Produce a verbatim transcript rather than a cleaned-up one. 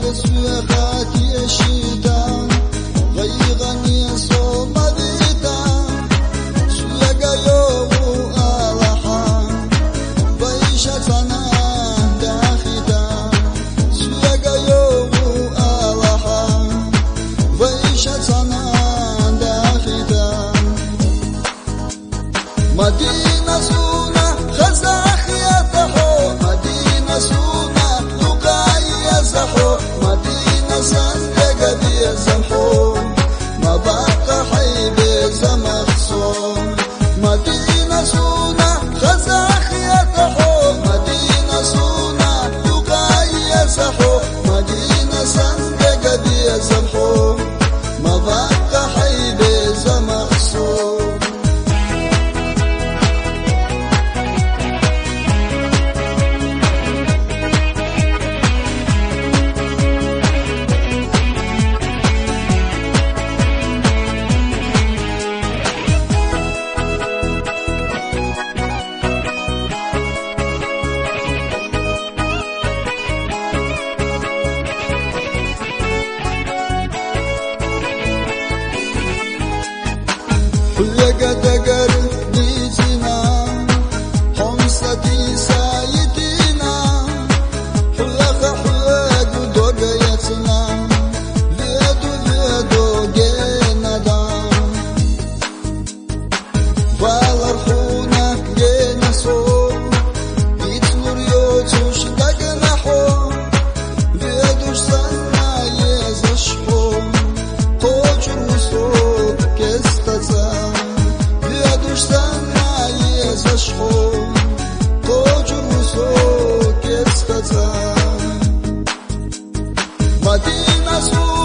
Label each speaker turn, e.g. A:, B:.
A: مدينة سونا خزاخ يتحو مدينة سونا لقاي يزحو مدينة صندق دي زمحو ما بقى حيبي زمخصوم مدينة سونا خزاخ يتحو مدينة سونا لقاي يزحو مدينة صندق دي زمحو ما بقى حيبي زمخصوم حلقة دقر ديتنا حمصتي سايتنا حلقة حلق دوقيتنا ليدو ليدو جينا دام والرحونا جينا صوم يتنور يوتوش دقنا حوم ليدوش سنا يزشحو قوجر وصوب كستتا Sana yezashho Kojuso kestata Madina su